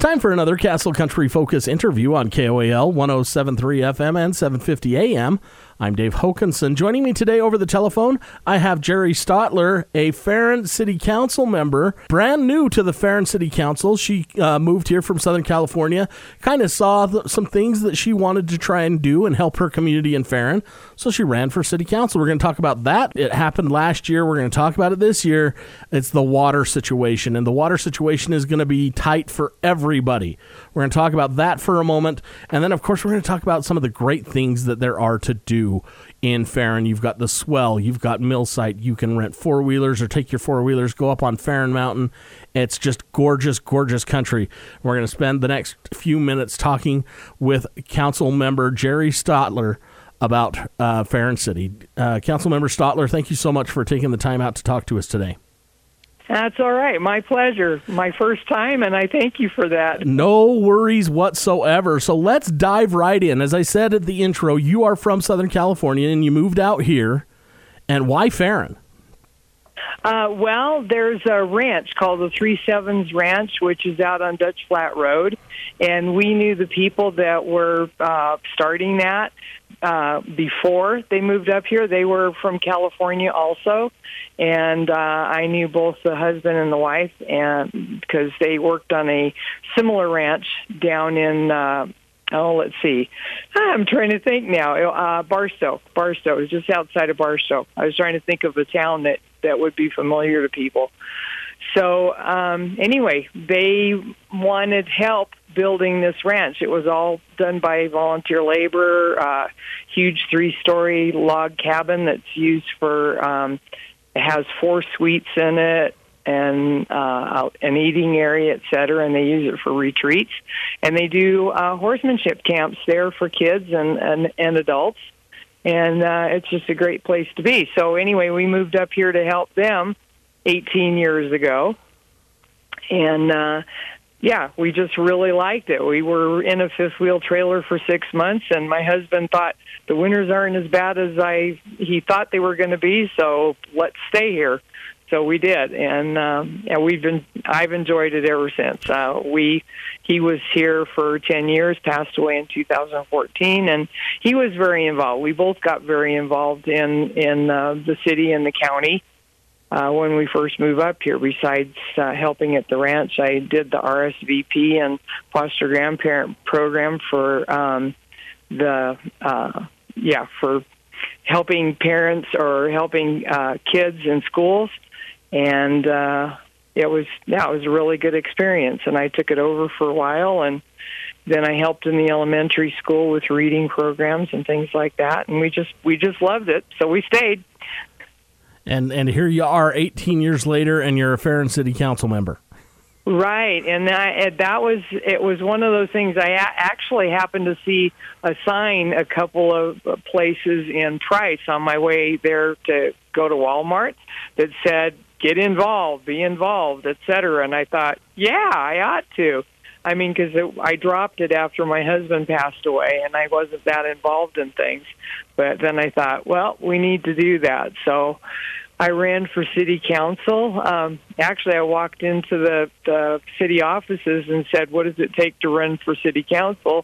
time for another Castle Country Focus interview on KOAL 107.3 FM and 750 AM. I'm Dave Hokanson. Joining me today over the telephone, I have Jerry Stotler, a Farron City Council member, brand new to the Farron City Council. She moved here from Southern California, kind of saw some things that she wanted to try and do and help her community in Farron, so she ran for City Council. We're going to talk about that. It happened last year. We're going to talk about it this year. It's the water situation, and the water situation is going to be tight for everybody. We're going to talk about that for a moment, and then, of course, we're going to talk about some of the great things that there are to do in Farron. You've got the Swell, you've got Millsite, you can rent four-wheelers or take your four-wheelers, go up on Farron Mountain. It's just gorgeous, gorgeous country. We're going to spend the next few minutes talking with Council Member Jerry Stotler about Farron City. Council Member Stotler, thank you so much for taking the time out to talk to us today. That's all right. My pleasure. My first time, and I thank you for that. No worries whatsoever. So let's dive right in. As I said at the intro, you are from Southern California, and you moved out here. And why Farron? Well, there's a ranch called the Three Sevens Ranch, which is out on Dutch Flat Road. And we knew the people that were starting that before they moved up here. They were from California also. And I knew both the husband and the wife, and because they worked on a similar ranch down in, let's see. I'm trying to think now. Barstow. Barstow is just outside of Barstow. I was trying to think of a town that would be familiar to people. So anyway, they wanted help building this ranch. It was all done by volunteer labor, huge 3-story log cabin that's used for, it has 4 suites in it and an eating area, et cetera, and they use it for retreats. And they do horsemanship camps there for kids and adults. And it's just a great place to be. So anyway, we moved up here to help them 18 years ago. And we just really liked it. We were in a fifth-wheel trailer for 6 months, and my husband thought the winters aren't as bad as he thought they were going to be, so let's stay here. So we did, and I've enjoyed it ever since. He was here for 10 years, passed away in 2014, and he was very involved. We both got very involved in the city and the county. When we first moved up here, besides helping at the ranch, I did the RSVP and foster grandparent program for for helping parents or helping kids in schools, and it was a really good experience. And I took it over for a while, and then I helped in the elementary school with reading programs and things like that. And we just loved it, so we stayed. And here you are 18 years later, and you're a Farron City Council member. Right, and it was one of those things. I actually happened to see a sign a couple of places in Price on my way there to go to Walmart that said, "Get involved, be involved," etc. And I thought, yeah, I ought to. I mean, because I dropped it after my husband passed away, and I wasn't that involved in things. But then I thought, well, we need to do that. So I ran for city council. Actually, I walked into the city offices and said, what does it take to run for city council?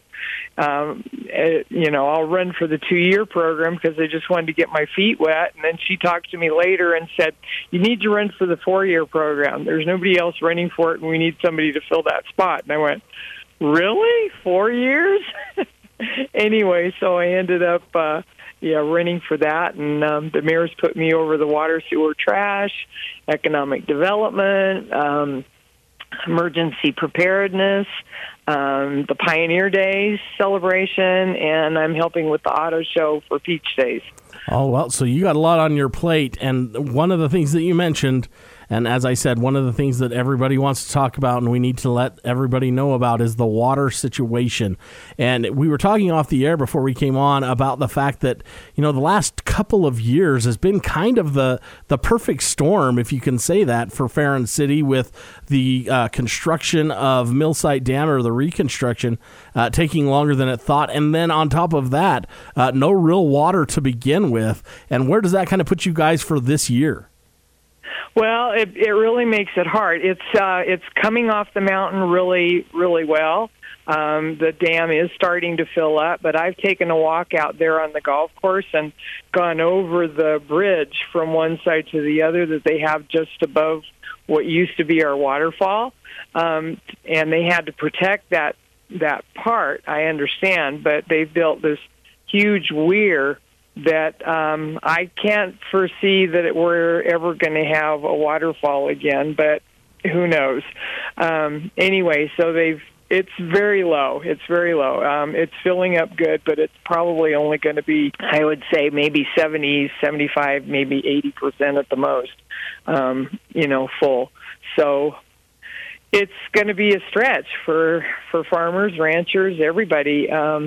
I'll run for the 2-year program because I just wanted to get my feet wet. And then she talked to me later and said, you need to run for the 4-year program. There's nobody else running for it, and we need somebody to fill that spot. And I went, really? 4 years? Anyway, so I ended up running for that, and the mayor's put me over the water, sewer, trash, economic development, emergency preparedness, the Pioneer Days celebration, and I'm helping with the auto show for Peach Days. Oh, well, so you got a lot on your plate, and one of the things that you mentioned, and as I said, one of the things that everybody wants to talk about and we need to let everybody know about is the water situation. And we were talking off the air before we came on about the fact that, the last couple of years has been kind of the perfect storm, if you can say that, for Farron City with the construction of Millsite Dam, or the reconstruction, taking longer than it thought. And then on top of that, no real water to begin with. And where does that kind of put you guys for this year? Well, it really makes it hard. It's coming off the mountain really, really well. The dam is starting to fill up, but I've taken a walk out there on the golf course and gone over the bridge from one side to the other that they have just above what used to be our waterfall, and they had to protect that part. I understand, but they've built this huge weir that I can't foresee that we're ever going to have a waterfall again, but who knows? Anyway, so it's very low. It's very low. It's filling up good, but it's probably only going to be, I would say, maybe 70, 75, maybe 80% at the most, full. So it's going to be a stretch for farmers, ranchers, everybody.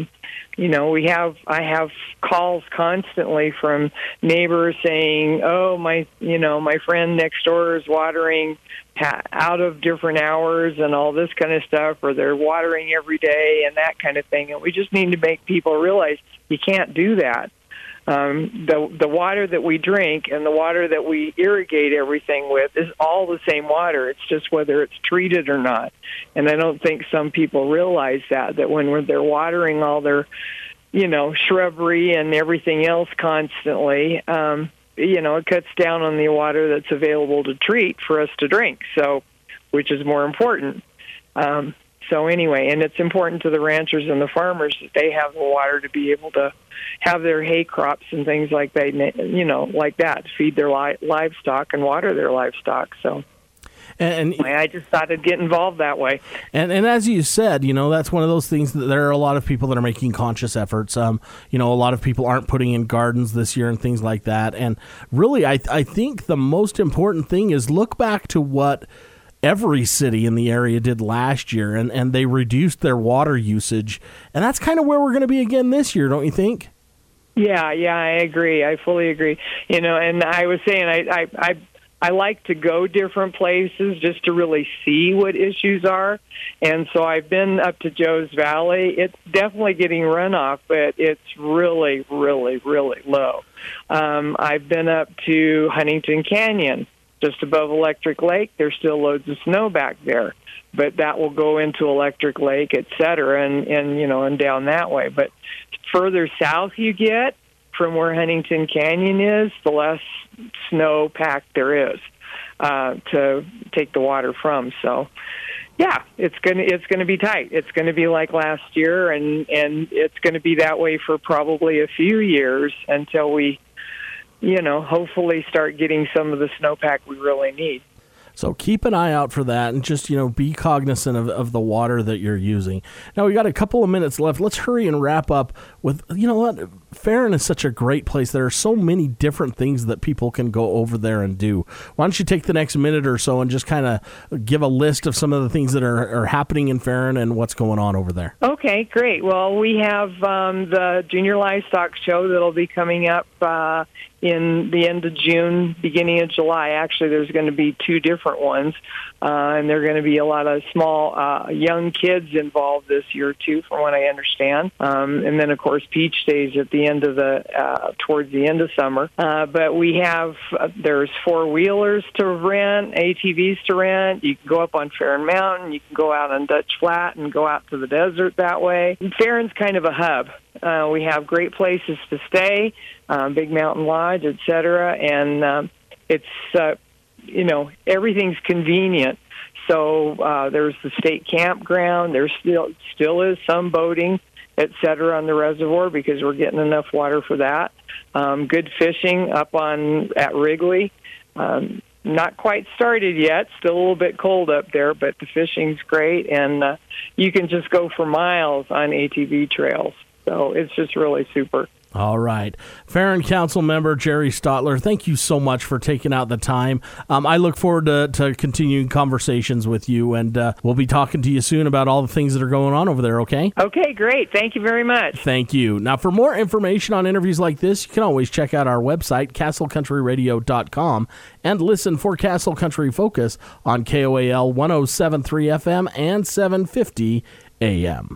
I have calls constantly from neighbors saying, "Oh, my friend next door is watering out of different hours and all this kind of stuff, or they're watering every day and that kind of thing." And we just need to make people realize you can't do that. The water that we drink and the water that we irrigate everything with is all the same water. It's just whether it's treated or not. And I don't think some people realize that when they're watering all their, shrubbery and everything else constantly, it cuts down on the water that's available to treat for us to drink. So, which is more important. So anyway, and it's important to the ranchers and the farmers that they have the water to be able to have their hay crops and things like that, like that, to feed their livestock and water their livestock. So and I just thought I'd get involved that way. And as you said, that's one of those things that there are a lot of people that are making conscious efforts. A lot of people aren't putting in gardens this year and things like that. And really, I think the most important thing is look back to what every city in the area did last year, and they reduced their water usage. And that's kind of where we're going to be again this year, don't you think? Yeah, I agree. I fully agree. And I was saying I like to go different places just to really see what issues are. And so I've been up to Joe's Valley. It's definitely getting runoff, but it's really, really, really low. I've been up to Huntington Canyon, just above Electric Lake. There's still loads of snow back there, but that will go into Electric Lake, et cetera, and down that way. But further south you get from where Huntington Canyon is, the less snow packed there is to take the water from. So, yeah, it's gonna be tight. It's gonna be like last year, and it's gonna be that way for probably a few years until we, hopefully start getting some of the snowpack we really need. So keep an eye out for that, and just, be cognizant of the water that you're using. Now, we got a couple of minutes left. Let's hurry and wrap up with, what, Farron is such a great place. There are so many different things that people can go over there and do. Why don't you take the next minute or so and just kind of give a list of some of the things that are happening in Farron and what's going on over there? Okay, great. Well, we have the Junior Livestock Show that'll be coming up in the end of June, beginning of July. Actually, there's going to be two different ones, and there are going to be a lot of small young kids involved this year too, from what I understand. And then, of course, Peach Days at the end of towards the end of summer. But we have there's four-wheelers to rent, ATVs to rent. You can go up on Farron Mountain. You can go out on Dutch Flat and go out to the desert that way. Farron's kind of a hub. We have great places to stay, Big Mountain Lodge, et cetera, and it's, everything's convenient. So there's the state campground. There still is some boating, et cetera, on the reservoir because we're getting enough water for that. Good fishing up at Wrigley. Not quite started yet, still a little bit cold up there, but the fishing's great, and you can just go for miles on ATV trails. So it's just really super. All right. Farron Council member Jerry Stotler, thank you so much for taking out the time. I look forward to continuing conversations with you, and we'll be talking to you soon about all the things that are going on over there, okay? Okay, great. Thank you very much. Thank you. Now, for more information on interviews like this, you can always check out our website, castlecountryradio.com, and listen for Castle Country Focus on KOAL 107.3 FM and 750 AM.